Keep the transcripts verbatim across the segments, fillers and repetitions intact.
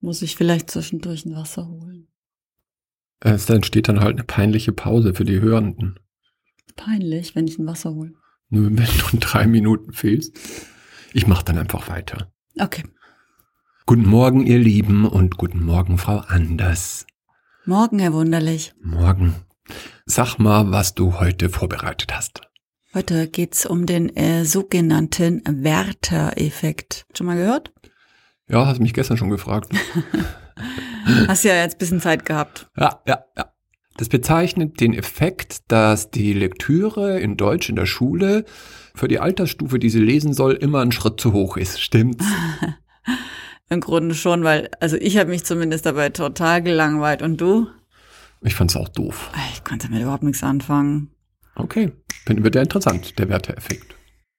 Muss ich vielleicht zwischendurch ein Wasser holen? Es entsteht dann halt eine peinliche Pause für die Hörenden. Peinlich, wenn ich ein Wasser hole. Nur wenn du in drei Minuten fehlst. Ich mache dann einfach weiter. Okay. Guten Morgen, ihr Lieben, und guten Morgen, Frau Anders. Morgen, Herr Wunderlich. Morgen. Sag mal, was du heute vorbereitet hast. Heute geht's um den äh, sogenannten Werther-Effekt. Schon mal gehört? Ja, hast mich gestern schon gefragt. Hast ja jetzt ein bisschen Zeit gehabt. Ja, ja, ja. Das bezeichnet den Effekt, dass die Lektüre in Deutsch in der Schule für die Altersstufe, die sie lesen soll, immer einen Schritt zu hoch ist. Stimmt's? Im Grunde schon, weil, also ich habe mich zumindest dabei total gelangweilt. Und du? Ich fand's auch doof. Ich konnte damit überhaupt nichts anfangen. Okay, dann wird ja interessant, der Werther-Effekt.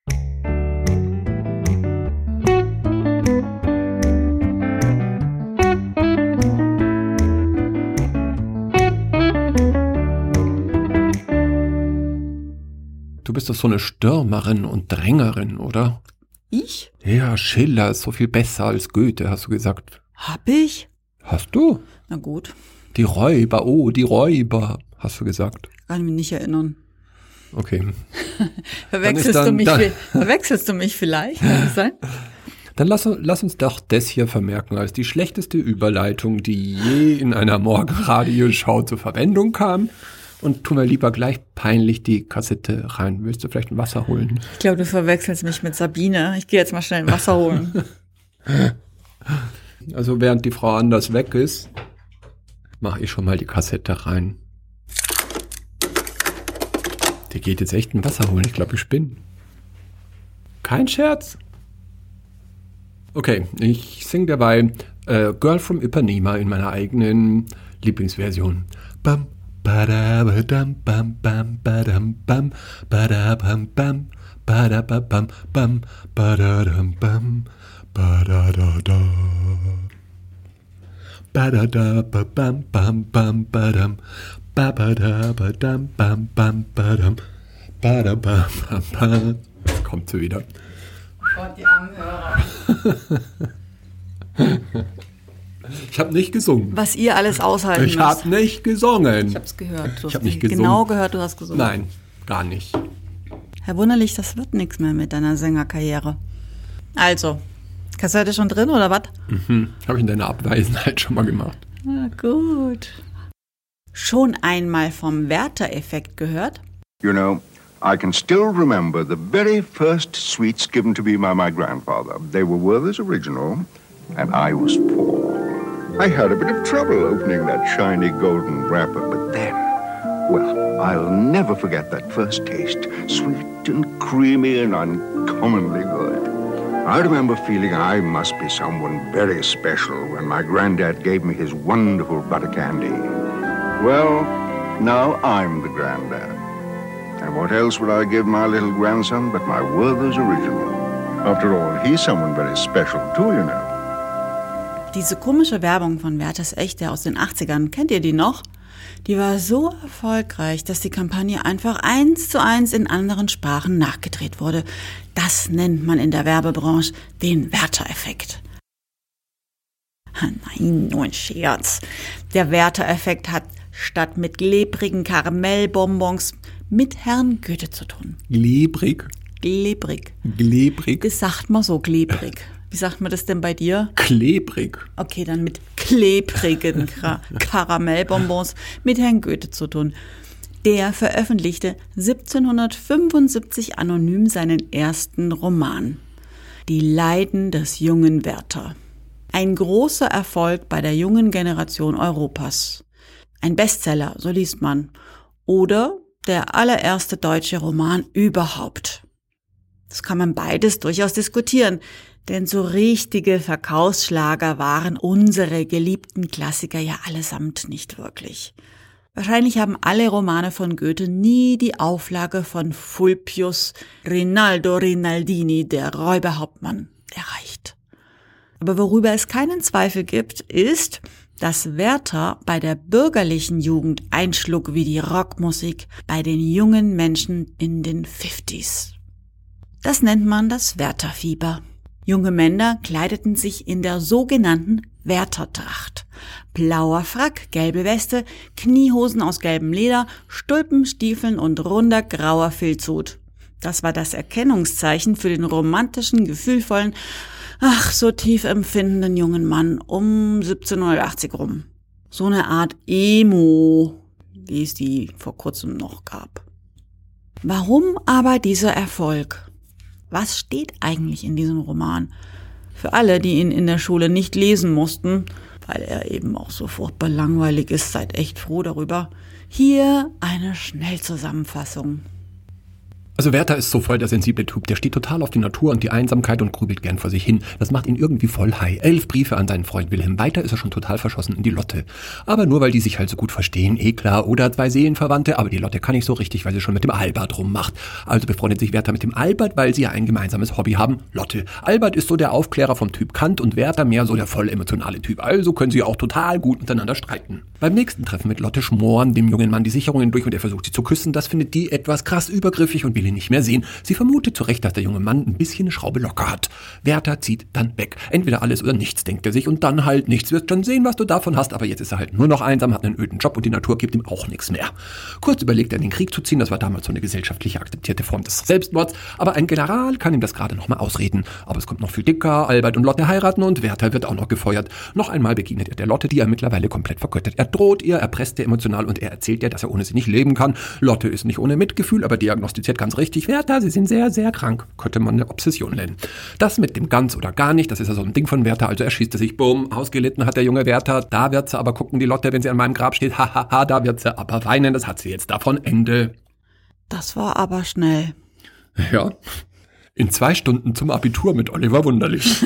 Du bist doch so eine Stürmerin und Drängerin, oder? Ich? Ja, Schiller ist so viel besser als Goethe, hast du gesagt. Hab ich? Hast du? Na gut. Die Räuber, oh, die Räuber, hast du gesagt. Kann ich mich nicht erinnern. Okay. Verwechselst, dann, du mich, dann, verwechselst du mich vielleicht? Kann das sein? Dann lass, lass uns doch das hier vermerken als die schlechteste Überleitung, die je in einer Morgenradioshow zur Verwendung kam. Und tun wir lieber gleich peinlich die Kassette rein. Willst du vielleicht ein Wasser holen? Ich glaube, du verwechselst mich mit Sabine. Ich gehe jetzt mal schnell ein Wasser holen. Also während die Frau Anders weg ist, mache ich schon mal die Kassette rein. Der geht jetzt echt ein Wasser holen. Ich glaube, ich spinne. Kein Scherz. Okay, ich singe dabei äh, Girl from Ipanema in meiner eigenen Lieblingsversion. Bam. Badabadam, bam, bam, badam, bam, badabam, bam, badabam, bam, badadam, bam, badadada. Badadabam, bam, bam, badam, babadabadam, bam, bam, badam, badabam, bam, bam. Jetzt kommt sie wieder. Gott, die armen Hörer. Ich habe nicht gesungen. Was ihr alles aushalten Ich müsst. habe nicht gesungen. Ich habe es gehört. Du ich hast habe nicht genau gesungen. gehört, du hast gesungen. Nein, gar nicht. Herr Wunderlich, das wird nichts mehr mit deiner Sängerkarriere. Also, Kassette schon drin oder was? Mhm. Habe ich in deiner Abwesenheit schon mal gemacht. Na gut. Schon einmal vom Werther-Effekt gehört? You know, I can still remember the very first sweets given to me by my grandfather. They were Werther's Original, and I was four. I had a bit of trouble opening that shiny golden wrapper, but then, well, I'll never forget that first taste. Sweet and creamy and uncommonly good. I remember feeling I must be someone very special when my granddad gave me his wonderful butter candy. Well, now I'm the granddad. And what else would I give my little grandson but my Werther's Original? After all, he's someone very special too, you know. Diese komische Werbung von Werthers Echte aus den achtzigern, kennt ihr die noch? Die war so erfolgreich, dass die Kampagne einfach eins zu eins in anderen Sprachen nachgedreht wurde. Das nennt man in der Werbebranche den Werther-Effekt. Nein, nur ein Scherz. Der Werther-Effekt hat statt mit klebrigen Karamellbonbons mit Herrn Goethe zu tun. Glebrig. Glebrig. Glebrig. Das sagt man so, glebrig. Wie sagt man das denn bei dir? Klebrig. Okay, dann mit klebrigen Kar- Karamellbonbons mit Herrn Goethe zu tun. Der veröffentlichte siebzehnhundertfünfundsiebzig anonym seinen ersten Roman. Die Leiden des jungen Werther. Ein großer Erfolg bei der jungen Generation Europas. Ein Bestseller, so liest man. Oder der allererste deutsche Roman überhaupt. Das kann man beides durchaus diskutieren. Denn so richtige Verkaufsschlager waren unsere geliebten Klassiker ja allesamt nicht wirklich. Wahrscheinlich haben alle Romane von Goethe nie die Auflage von Fulpius Rinaldo Rinaldini, der Räuberhauptmann, erreicht. Aber worüber es keinen Zweifel gibt, ist, dass Werther bei der bürgerlichen Jugend einschlug wie die Rockmusik bei den jungen Menschen in den fünfziger. Das nennt man das Werther-Fieber. Junge Männer kleideten sich in der sogenannten Wärtertracht. Blauer Frack, gelbe Weste, Kniehosen aus gelbem Leder, Stulpenstiefeln und runder grauer Filzhut. Das war das Erkennungszeichen für den romantischen, gefühlvollen, ach, so tief empfindenden jungen Mann um siebzehnhundertachtzig rum. So eine Art Emo, wie es die vor kurzem noch gab. Warum aber dieser Erfolg? Was steht eigentlich in diesem Roman? Für alle, die ihn in der Schule nicht lesen mussten, weil er eben auch so furchtbar langweilig ist, seid echt froh darüber. Hier eine Schnellzusammenfassung. Also Werther ist so voll der sensible Typ, der steht total auf die Natur und die Einsamkeit und grübelt gern vor sich hin. Das macht ihn irgendwie voll high. Elf Briefe an seinen Freund Wilhelm. Weiter ist er schon total verschossen in die Lotte. Aber nur, weil die sich halt so gut verstehen, eh klar. Oder zwei Seelenverwandte, aber die Lotte kann nicht so richtig, weil sie schon mit dem Albert rummacht. Also befreundet sich Werther mit dem Albert, weil sie ja ein gemeinsames Hobby haben, Lotte. Albert ist so der Aufklärer vom Typ Kant und Werther mehr so der voll emotionale Typ. Also können sie auch total gut miteinander streiten. Beim nächsten Treffen mit Lotte schmoren dem jungen Mann die Sicherungen durch und er versucht sie zu küssen. Das findet die etwas krass übergriffig und will ihn nicht mehr sehen. Sie vermutet zu Recht, dass der junge Mann ein bisschen eine Schraube locker hat. Werther zieht dann weg. Entweder alles oder nichts, denkt er sich. Und dann halt nichts. Wirst schon sehen, was du davon hast. Aber jetzt ist er halt nur noch einsam, hat einen öden Job und die Natur gibt ihm auch nichts mehr. Kurz überlegt er, in den Krieg zu ziehen. Das war damals so eine gesellschaftlich akzeptierte Form des Selbstmords. Aber ein General kann ihm das gerade noch mal ausreden. Aber es kommt noch viel dicker. Albert und Lotte heiraten und Werther wird auch noch gefeuert. Noch einmal begegnet er der Lotte, die er mittlerweile komplett vergöttert. Er droht ihr, er presst ihr emotional und er erzählt ihr, dass er ohne sie nicht leben kann. Lotte ist nicht ohne Mitgefühl, aber diagnostiziert ganz richtig. Werther, sie sind sehr, sehr krank. Könnte man eine Obsession nennen. Das mit dem ganz oder gar nicht, das ist ja so ein Ding von Werther. Also er schießt er sich, bumm, ausgelitten hat der junge Werther. Da wird sie aber gucken, die Lotte, wenn sie an meinem Grab steht. Hahaha, ha, ha, da wird sie aber weinen. Das hat sie jetzt davon Ende. Das war aber schnell. Ja, in zwei Stunden zum Abitur mit Oliver Wunderlich.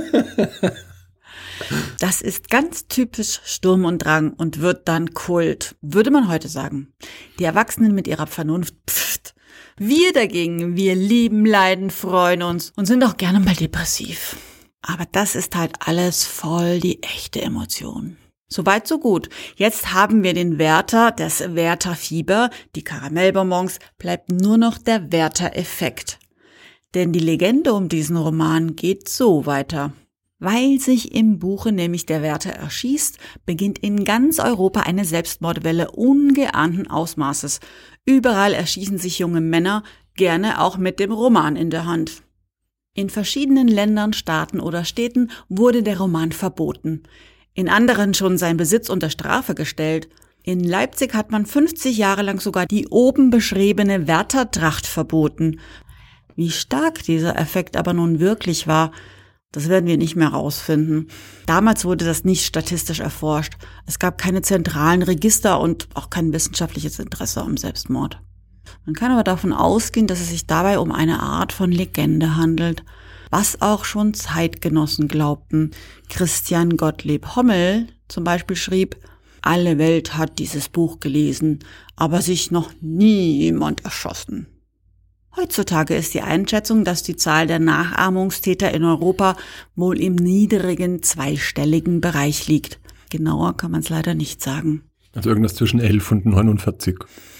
Das ist ganz typisch Sturm und Drang und wird dann Kult, würde man heute sagen. Die Erwachsenen mit ihrer Vernunft, pfft. Wir dagegen, wir lieben, leiden, freuen uns und sind auch gerne mal depressiv. Aber das ist halt alles voll die echte Emotion. Soweit, so gut. Jetzt haben wir den Werther, das Werther-Fieber, die Karamellbonbons, bleibt nur noch der Werther-Effekt. Denn die Legende um diesen Roman geht so weiter. Weil sich im Buche nämlich der Werther erschießt, beginnt in ganz Europa eine Selbstmordwelle ungeahnten Ausmaßes. Überall erschießen sich junge Männer, gerne auch mit dem Roman in der Hand. In verschiedenen Ländern, Staaten oder Städten wurde der Roman verboten. In anderen schon sein Besitz unter Strafe gestellt. In Leipzig hat man fünfzig Jahre lang sogar die oben beschriebene Wärtertracht verboten. Wie stark dieser Effekt aber nun wirklich war, das werden wir nicht mehr rausfinden. Damals wurde das nicht statistisch erforscht. Es gab keine zentralen Register und auch kein wissenschaftliches Interesse am Selbstmord. Man kann aber davon ausgehen, dass es sich dabei um eine Art von Legende handelt, was auch schon Zeitgenossen glaubten. Christian Gottlieb Hommel zum Beispiel schrieb, alle Welt hat dieses Buch gelesen, aber sich noch nie jemand erschossen. Heutzutage ist die Einschätzung, dass die Zahl der Nachahmungstäter in Europa wohl im niedrigen zweistelligen Bereich liegt. Genauer kann man es leider nicht sagen. Also irgendwas zwischen elf und neunundvierzig.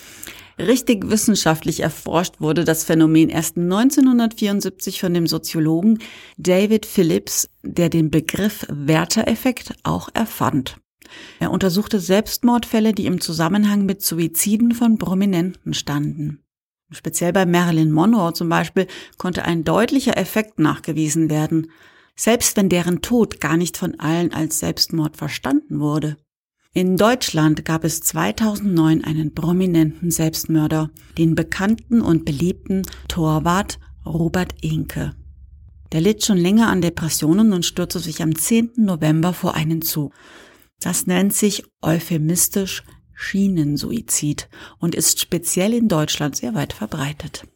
Richtig wissenschaftlich erforscht wurde das Phänomen erst neunzehnhundertvierundsiebzig von dem Soziologen David Phillips, der den Begriff Werther-Effekt auch erfand. Er untersuchte Selbstmordfälle, die im Zusammenhang mit Suiziden von Prominenten standen. Speziell bei Marilyn Monroe zum Beispiel konnte ein deutlicher Effekt nachgewiesen werden, selbst wenn deren Tod gar nicht von allen als Selbstmord verstanden wurde. In Deutschland gab es zweitausendneun einen prominenten Selbstmörder, den bekannten und beliebten Torwart Robert Enke. Der litt schon länger an Depressionen und stürzte sich am zehnten November vor einen Zug. Das nennt sich euphemistisch Schienensuizid und ist speziell in Deutschland sehr weit verbreitet.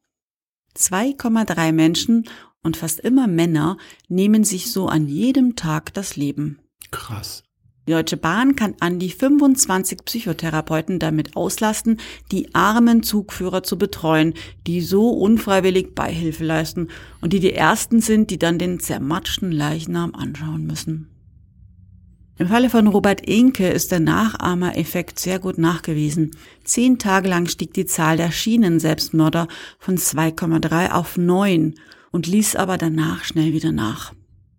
zwei Komma drei Menschen und fast immer Männer nehmen sich so an jedem Tag das Leben. Krass. Die Deutsche Bahn kann an die fünfundzwanzig Psychotherapeuten damit auslasten, die armen Zugführer zu betreuen, die so unfreiwillig Beihilfe leisten und die die Ersten sind, die dann den zermatschten Leichnam anschauen müssen. Im Falle von Robert Enke ist der Nachahmereffekt sehr gut nachgewiesen. Zehn Tage lang stieg die Zahl der Schienen-Selbstmörder von zwei Komma drei auf neun und ließ aber danach schnell wieder nach.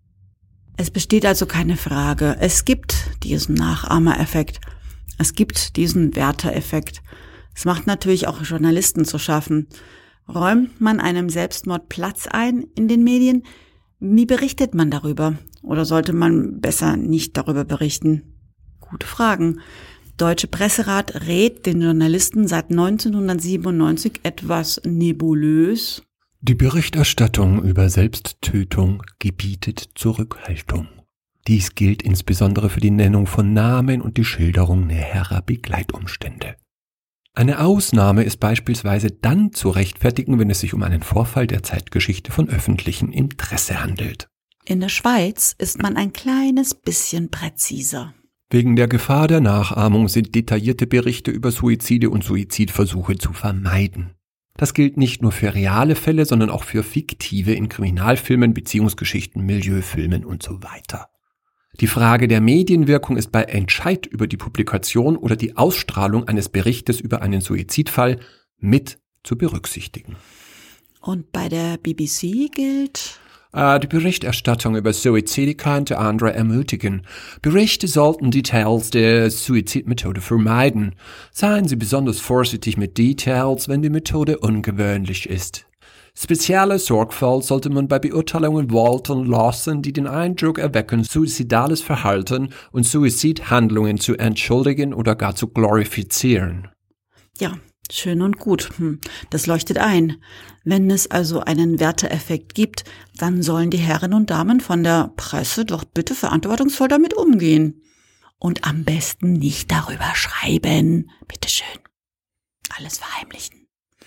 Es besteht also keine Frage, es gibt diesen Nachahmereffekt, es gibt diesen Werther-Effekt. Es macht natürlich auch Journalisten zu schaffen. Räumt man einem Selbstmord Platz ein in den Medien? Wie berichtet man darüber? Oder sollte man besser nicht darüber berichten? Gute Fragen. Deutsche Presserat rät den Journalisten seit neunzehnhundertsiebenundneunzig etwas nebulös: Die Berichterstattung über Selbsttötung gebietet Zurückhaltung. Dies gilt insbesondere für die Nennung von Namen und die Schilderung näherer Begleitumstände. Eine Ausnahme ist beispielsweise dann zu rechtfertigen, wenn es sich um einen Vorfall der Zeitgeschichte von öffentlichem Interesse handelt. In der Schweiz ist man ein kleines bisschen präziser. Wegen der Gefahr der Nachahmung sind detaillierte Berichte über Suizide und Suizidversuche zu vermeiden. Das gilt nicht nur für reale Fälle, sondern auch für fiktive in Kriminalfilmen, Beziehungsgeschichten, Milieufilmen und so weiter. Die Frage der Medienwirkung ist bei Entscheid über die Publikation oder die Ausstrahlung eines Berichtes über einen Suizidfall mit zu berücksichtigen. Und bei der B B C gilt: Die Berichterstattung über Suizide könnte andere ermutigen. Berichte sollten Details der Suizidmethode vermeiden. Seien Sie besonders vorsichtig mit Details, wenn die Methode ungewöhnlich ist. Spezielle Sorgfalt sollte man bei Beurteilungen walten lassen, die den Eindruck erwecken, suizidales Verhalten und Suizidhandlungen zu entschuldigen oder gar zu glorifizieren. Ja, schön und gut. Das leuchtet ein. Wenn es also einen Werther-Effekt gibt, dann sollen die Herren und Damen von der Presse doch bitte verantwortungsvoll damit umgehen. Und am besten nicht darüber schreiben. Bitteschön. Alles verheimlichen.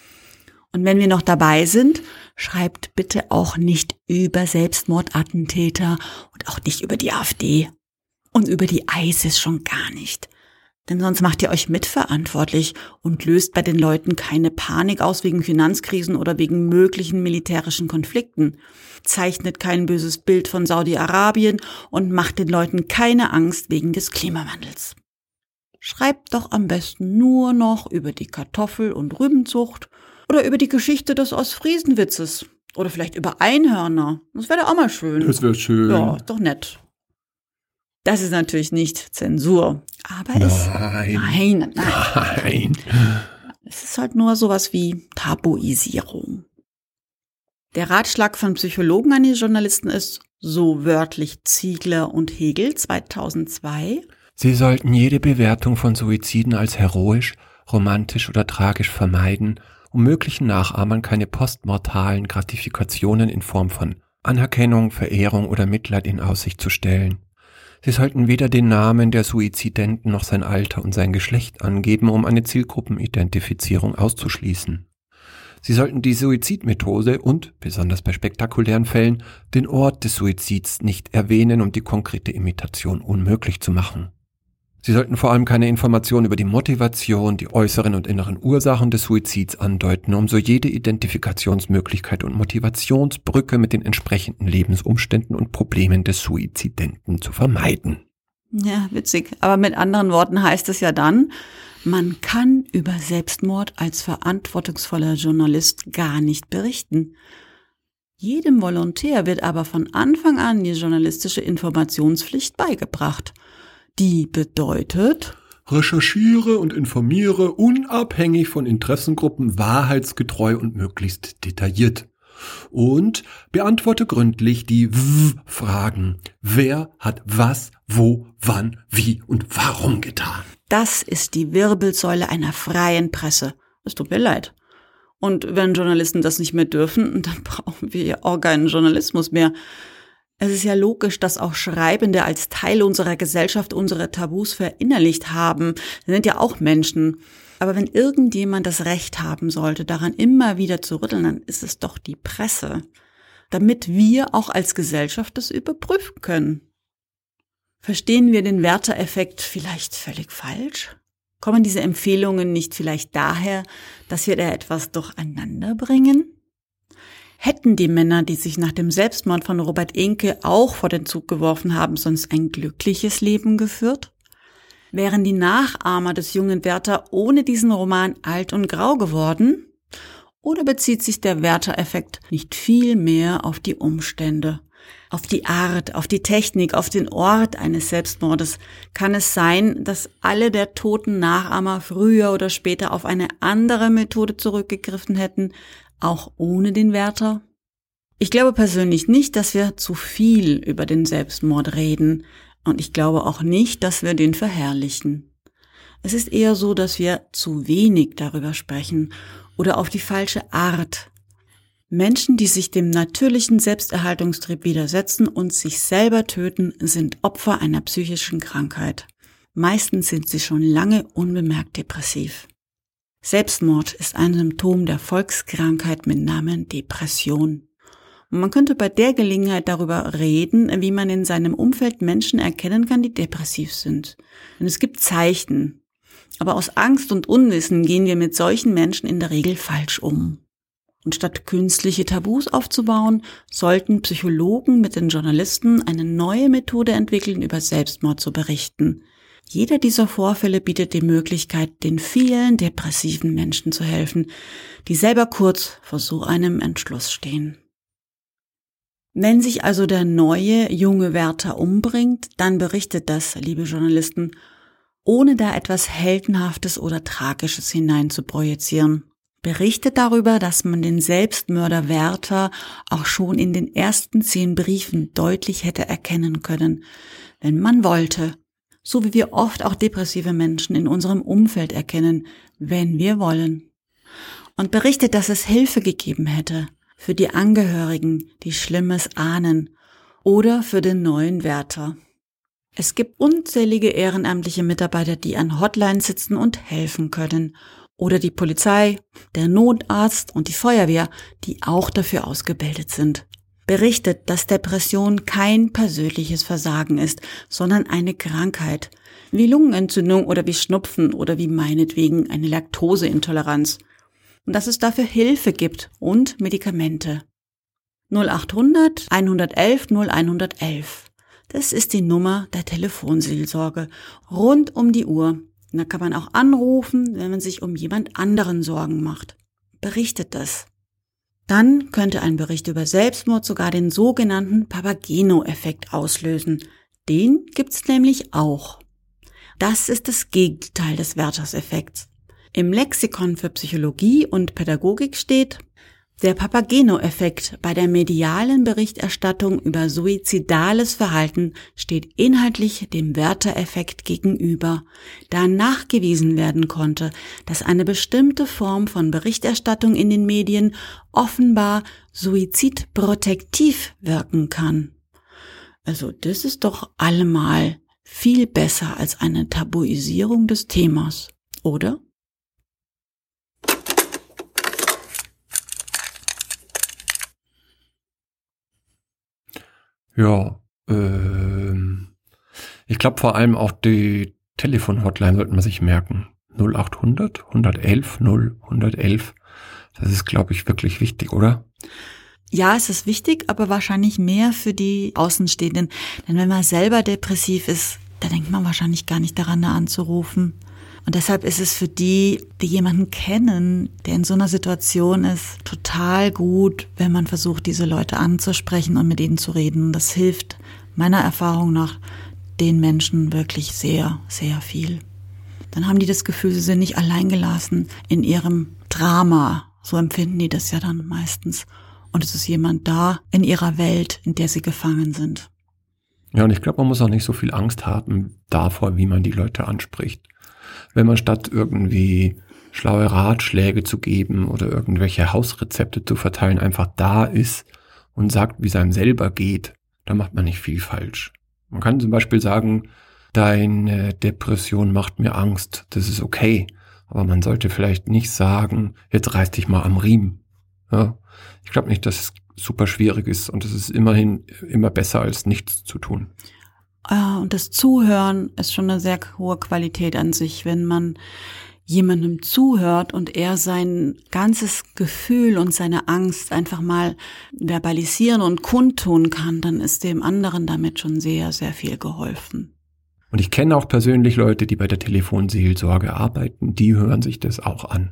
Und wenn wir noch dabei sind, schreibt bitte auch nicht über Selbstmordattentäter und auch nicht über die AfD und über die ISIS schon gar nicht. Denn sonst macht ihr euch mitverantwortlich und löst bei den Leuten keine Panik aus wegen Finanzkrisen oder wegen möglichen militärischen Konflikten. Zeichnet kein böses Bild von Saudi-Arabien und macht den Leuten keine Angst wegen des Klimawandels. Schreibt doch am besten nur noch über die Kartoffel- und Rübenzucht oder über die Geschichte des Ostfriesenwitzes. Oder vielleicht über Einhörner. Das wäre doch auch mal schön. Das wäre schön. Ja, ist doch nett. Das ist natürlich nicht Zensur. Aber Nein. es... Nein, nein. Nein. Es ist halt nur sowas wie Tabuisierung. Der Ratschlag von Psychologen an die Journalisten ist, so wörtlich Ziegler und Hegel zweitausendzwei: Sie sollten jede Bewertung von Suiziden als heroisch, romantisch oder tragisch vermeiden, um möglichen Nachahmern keine postmortalen Gratifikationen in Form von Anerkennung, Verehrung oder Mitleid in Aussicht zu stellen. Sie sollten weder den Namen der Suizidenten noch sein Alter und sein Geschlecht angeben, um eine Zielgruppenidentifizierung auszuschließen. Sie sollten die Suizidmethode und, besonders bei spektakulären Fällen, den Ort des Suizids nicht erwähnen, um die konkrete Imitation unmöglich zu machen. Sie sollten vor allem keine Informationen über die Motivation, die äußeren und inneren Ursachen des Suizids andeuten, um so jede Identifikationsmöglichkeit und Motivationsbrücke mit den entsprechenden Lebensumständen und Problemen des Suizidenten zu vermeiden. Ja, witzig. Aber mit anderen Worten heißt es ja dann, man kann über Selbstmord als verantwortungsvoller Journalist gar nicht berichten. Jedem Volontär wird aber von Anfang an die journalistische Informationspflicht beigebracht. Die bedeutet: Recherchiere und informiere unabhängig von Interessengruppen wahrheitsgetreu und möglichst detailliert. Und beantworte gründlich die W-Fragen. Wer hat was, wo, wann, wie und warum getan? Das ist die Wirbelsäule einer freien Presse. Es tut mir leid. Und wenn Journalisten das nicht mehr dürfen, dann brauchen wir ja auch keinen Journalismus mehr. Es ist ja logisch, dass auch Schreibende als Teil unserer Gesellschaft unsere Tabus verinnerlicht haben. Sie sind ja auch Menschen. Aber wenn irgendjemand das Recht haben sollte, daran immer wieder zu rütteln, dann ist es doch die Presse. Damit wir auch als Gesellschaft das überprüfen können. Verstehen wir den Werther-Effekt vielleicht völlig falsch? Kommen diese Empfehlungen nicht vielleicht daher, dass wir da etwas durcheinander bringen? Hätten die Männer, die sich nach dem Selbstmord von Robert Enke auch vor den Zug geworfen haben, sonst ein glückliches Leben geführt? Wären die Nachahmer des jungen Werther ohne diesen Roman alt und grau geworden? Oder bezieht sich der Werther-Effekt nicht viel mehr auf die Umstände, auf die Art, auf die Technik, auf den Ort eines Selbstmordes? Kann es sein, dass alle der toten Nachahmer früher oder später auf eine andere Methode zurückgegriffen hätten, auch ohne den Werther? Ich glaube persönlich nicht, dass wir zu viel über den Selbstmord reden, und ich glaube auch nicht, dass wir den verherrlichen. Es ist eher so, dass wir zu wenig darüber sprechen oder auf die falsche Art. Menschen, die sich dem natürlichen Selbsterhaltungstrieb widersetzen und sich selber töten, sind Opfer einer psychischen Krankheit. Meistens sind sie schon lange unbemerkt depressiv. Selbstmord ist ein Symptom der Volkskrankheit mit Namen Depression. Und man könnte bei der Gelegenheit darüber reden, wie man in seinem Umfeld Menschen erkennen kann, die depressiv sind. Denn es gibt Zeichen. Aber aus Angst und Unwissen gehen wir mit solchen Menschen in der Regel falsch um. Und statt künstliche Tabus aufzubauen, sollten Psychologen mit den Journalisten eine neue Methode entwickeln, über Selbstmord zu berichten. Jeder dieser Vorfälle bietet die Möglichkeit, den vielen depressiven Menschen zu helfen, die selber kurz vor so einem Entschluss stehen. Wenn sich also der neue, junge Werther umbringt, dann berichtet das, liebe Journalisten, ohne da etwas Heldenhaftes oder Tragisches hinein zu projizieren. Berichtet darüber, dass man den Selbstmörder Werther auch schon in den ersten zehn Briefen deutlich hätte erkennen können, wenn man wollte, so wie wir oft auch depressive Menschen in unserem Umfeld erkennen, wenn wir wollen. Und berichtet, dass es Hilfe gegeben hätte für die Angehörigen, die Schlimmes ahnen, oder für den neuen Werther. Es gibt unzählige ehrenamtliche Mitarbeiter, die an Hotlines sitzen und helfen können. Oder die Polizei, der Notarzt und die Feuerwehr, die auch dafür ausgebildet sind. Berichtet, dass Depression kein persönliches Versagen ist, sondern eine Krankheit, wie Lungenentzündung oder wie Schnupfen oder wie meinetwegen eine Laktoseintoleranz. Und dass es dafür Hilfe gibt und Medikamente. null achthundert, einhundertelf, null einhundertelf. Das ist die Nummer der Telefonseelsorge, rund um die Uhr. Und da kann man auch anrufen, wenn man sich um jemand anderen Sorgen macht. Berichtet das. Dann könnte ein Bericht über Selbstmord sogar den sogenannten Papageno-Effekt auslösen. Den gibt's nämlich auch. Das ist das Gegenteil des Werthers-Effekts. Im Lexikon für Psychologie und Pädagogik steht: Der Papageno-Effekt bei der medialen Berichterstattung über suizidales Verhalten steht inhaltlich dem Werther-Effekt gegenüber, da nachgewiesen werden konnte, dass eine bestimmte Form von Berichterstattung in den Medien offenbar suizidprotektiv wirken kann. Also das ist doch allemal viel besser als eine Tabuisierung des Themas, oder? Ja, ähm, ich glaube vor allem auch die Telefon-Hotline sollte man sich merken. null achthundert, hundertelf, null, hundertelf. Das ist, glaube ich, wirklich wichtig, oder? Ja, es ist wichtig, aber wahrscheinlich mehr für die Außenstehenden. Denn wenn man selber depressiv ist, da denkt man wahrscheinlich gar nicht daran, da anzurufen. Und deshalb ist es für die, die jemanden kennen, der in so einer Situation ist, total gut, wenn man versucht, diese Leute anzusprechen und mit ihnen zu reden. Das hilft meiner Erfahrung nach den Menschen wirklich sehr, sehr viel. Dann haben die das Gefühl, sie sind nicht alleingelassen in ihrem Drama. So empfinden die das ja dann meistens. Und es ist jemand da in ihrer Welt, in der sie gefangen sind. Ja, und ich glaube, man muss auch nicht so viel Angst haben davor, wie man die Leute anspricht. Wenn man statt irgendwie schlaue Ratschläge zu geben oder irgendwelche Hausrezepte zu verteilen, einfach da ist und sagt, wie es einem selber geht, dann macht man nicht viel falsch. Man kann zum Beispiel sagen, deine Depression macht mir Angst, das ist okay. Aber man sollte vielleicht nicht sagen, jetzt reiß dich mal am Riemen. Ja, ich glaube nicht, dass es super schwierig ist und es ist immerhin immer besser, als nichts zu tun. Und das Zuhören ist schon eine sehr hohe Qualität an sich, wenn man jemandem zuhört und er sein ganzes Gefühl und seine Angst einfach mal verbalisieren und kundtun kann, dann ist dem anderen damit schon sehr, sehr viel geholfen. Und ich kenne auch persönlich Leute, die bei der Telefonseelsorge arbeiten, die hören sich das auch an.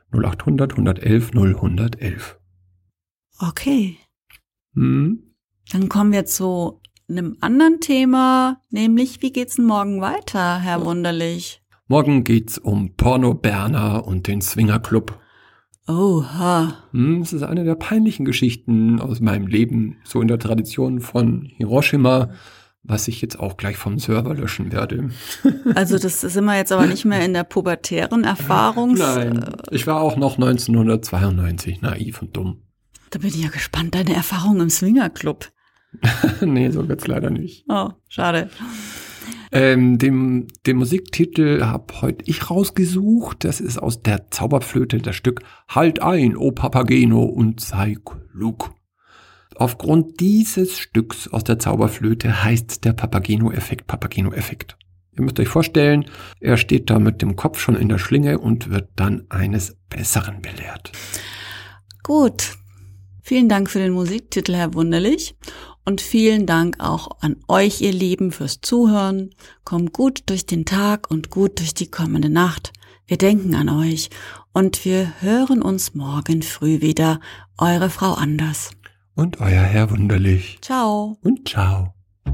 null acht hundert, hundertelf, null hundertelf. Okay. Hm? Dann kommen wir zu einem anderen Thema, nämlich wie geht's denn morgen weiter, Herr Wunderlich? Morgen geht's um Porno Berner und den Swingerclub. Oha. Hm, es ist eine der peinlichen Geschichten aus meinem Leben, so in der Tradition von Hiroshima, was ich jetzt auch gleich vom Server löschen werde. Also das sind wir jetzt aber nicht mehr in der pubertären Erfahrungs... Nein, ich war auch noch neunzehnhundertzweiundneunzig naiv und dumm. Da bin ich ja gespannt, deine Erfahrung im Swingerclub. Nee, so wird's leider nicht. Oh, schade. Ähm, den, den Musiktitel habe heute ich rausgesucht. Das ist aus der Zauberflöte das Stück Halt ein, o Papageno, und sei klug. Aufgrund dieses Stücks aus der Zauberflöte heißt der Papageno-Effekt Papageno-Effekt. Ihr müsst euch vorstellen, er steht da mit dem Kopf schon in der Schlinge und wird dann eines Besseren belehrt. Gut. Vielen Dank für den Musiktitel, Herr Wunderlich. Und vielen Dank auch an euch, ihr Lieben, fürs Zuhören. Kommt gut durch den Tag und gut durch die kommende Nacht. Wir denken an euch und wir hören uns morgen früh wieder. Eure Frau Anders. Und euer Herr Wunderlich. Ciao. Und ciao.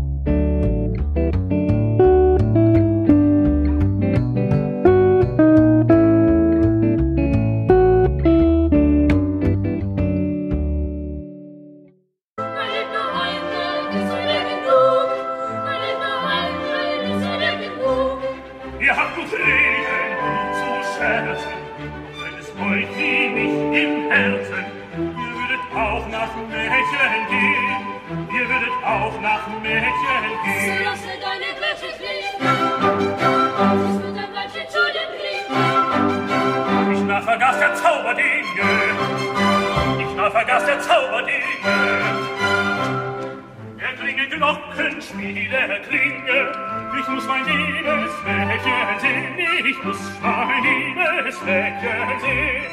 Ihr habt uns Reden zu scherzen, wenn es euch wie mich im Herzen. Ihr würdet auch nach Mädchen gehen, ihr würdet auch nach Mädchen gehen. So lasse deine Glöckchen klingen, es wird ein Weibchen zu dir bringen. Ich nach vergaß der Zauberdinge, ich nach vergaß der Zauberdinge. Er klinge Glockenspiele, er klinge. Ich muss mein liebes Mädchen sehen, ich muss mein liebes Mädchen sehen.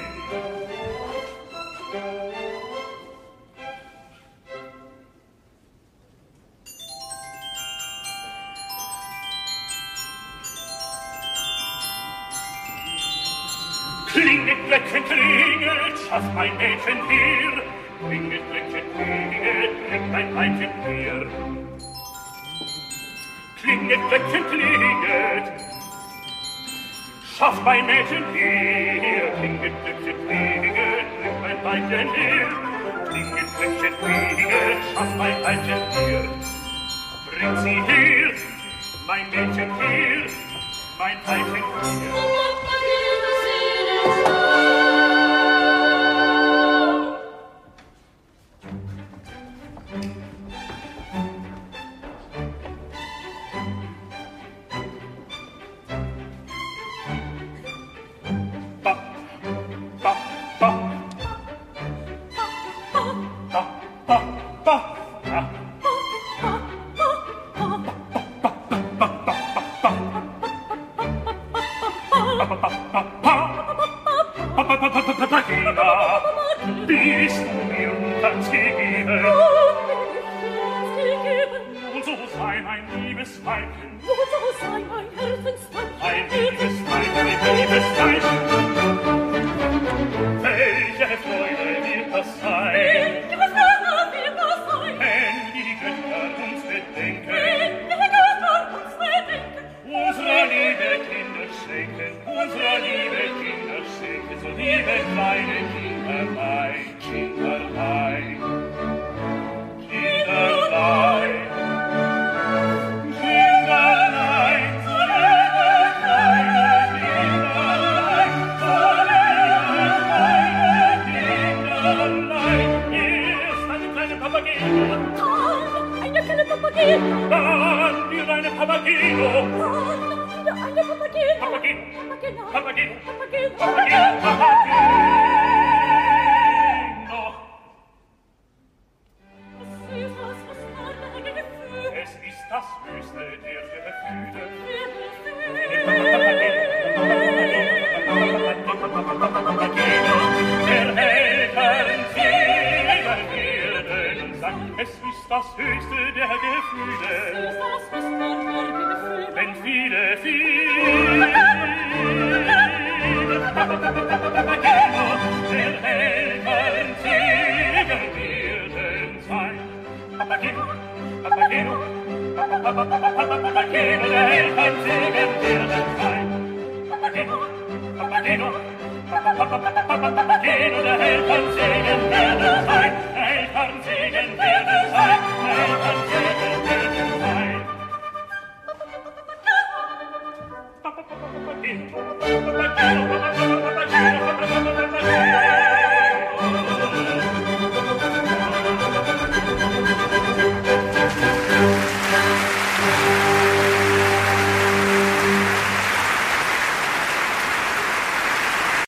Klinget, Glöckchen, klingelt, schaff mein Mädchen her. Klinget, Glöckchen, klingelt, bringt mein Weibchen her. Klinget, Glöckchen, klingelt, schaff mein Mädchen her. Klinget, Glöckchen, klingelt, bringt mein Weibchen her. Klinget, Glöckchen, klingelt, schaff mein Weibchen her. Bringt sie her, mein Mädchen her, mein Weibchen her. Bist du mir ganz gegeben? Und so sei mein liebes Weibchen, ein liebes Weibchen, ein liebes Weibchen. Welche Freude wird das sein, wenn die Götter uns bedenken, unserer liebe Kinder schenken, unserer liebe Kinder schenken, so liebe kleine Kinderlein, Kinderlein, Kinderlein, Kinderlein, so liebe kleine Kinderlein, so liebe kleine Kinderlein. Erst eine kleine Papageno, Eine kleine Papageno, dann wieder eine Papageno, wieder eine Papageno, Papageno, Papageno, Papageno, Papageno, Papageno, Papageno. Es ist das Höchste der Gefühle. Der Eltern Seelen werden sang. Es ist das Höchste der Gefühle. Wenn viele, viele Papageno, der Eltern Segen werden sein. Papageno, Papageno, Papageno, der Eltern Segen werden sein. Eltern Segen werden sein. Eltern Segen werden sein. Papageno, Papageno,